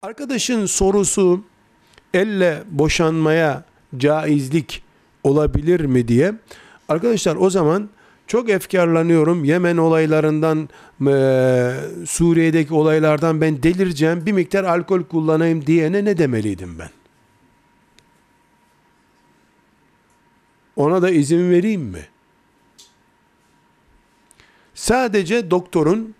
Arkadaşın sorusu elle boşanmaya caizlik olabilir mi diye. Arkadaşlar o zaman çok efkarlanıyorum. Yemen olaylarından, Suriye'deki olaylardan ben delireceğim. Bir miktar alkol kullanayım diyene ne demeliydim ben? Ona da izin vereyim mi? Sadece doktorun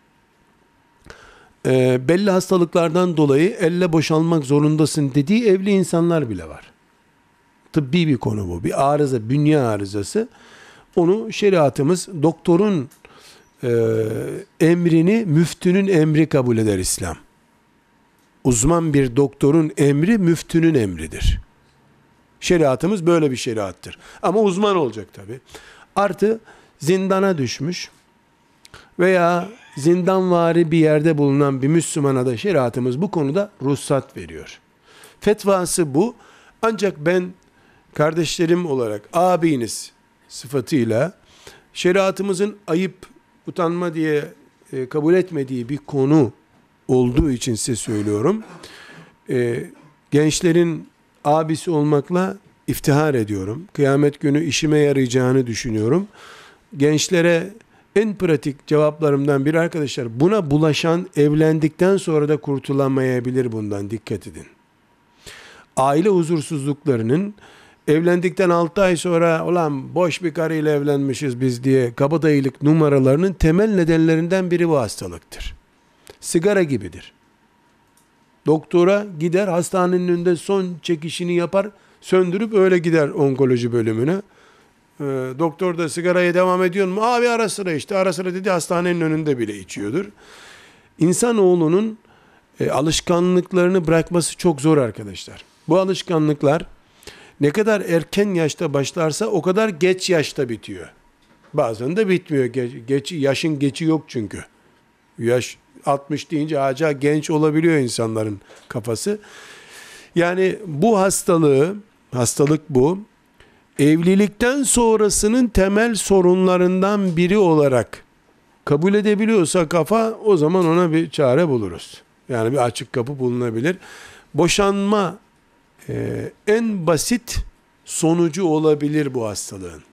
belli hastalıklardan dolayı elle boşalmak zorundasın dediği evli insanlar bile var. Tıbbi bir konu bu. Bir arıza, bünye arızası. Onu şeriatımız doktorun emrini müftünün emri kabul eder İslam. Uzman bir doktorun emri müftünün emridir. Şeriatımız böyle bir şeriattır. Ama uzman olacak tabi. Artı zindana düşmüş veya zindanvari bir yerde bulunan bir Müslümana da şeriatımız bu konuda ruhsat veriyor. Fetvası bu. Ancak ben kardeşlerim olarak abiniz sıfatıyla şeriatımızın ayıp, utanma diye kabul etmediği bir konu olduğu için size söylüyorum. Gençlerin abisi olmakla iftihar ediyorum. Kıyamet günü işime yarayacağını düşünüyorum. Gençlere en pratik cevaplarımdan biri, arkadaşlar, buna bulaşan evlendikten sonra da kurtulamayabilir, bundan dikkat edin. Aile huzursuzluklarının evlendikten 6 ay sonra ulan boş bir karıyla evlenmişiz biz diye kabadayılık numaralarının temel nedenlerinden biri bu hastalıktır. Sigara gibidir. Doktora gider, hastanenin önünde son çekişini yapar, söndürüp öyle gider onkoloji bölümüne. Doktor da sigaraya devam ediyor mu? Abi ara sıra işte, ara sıra dedi, hastanenin önünde bile içiyordur. İnsanoğlunun alışkanlıklarını bırakması çok zor arkadaşlar. Bu alışkanlıklar ne kadar erken yaşta başlarsa o kadar geç yaşta bitiyor. Bazen de bitmiyor. Yaşın geçi yok çünkü. Yaş 60 deyince hala genç olabiliyor insanların kafası. Yani bu hastalık bu. Evlilikten sonrasının temel sorunlarından biri olarak kabul edebiliyorsa kafa, o zaman ona bir çare buluruz. Yani bir açık kapı bulunabilir. Boşanma en basit sonucu olabilir bu hastalığın.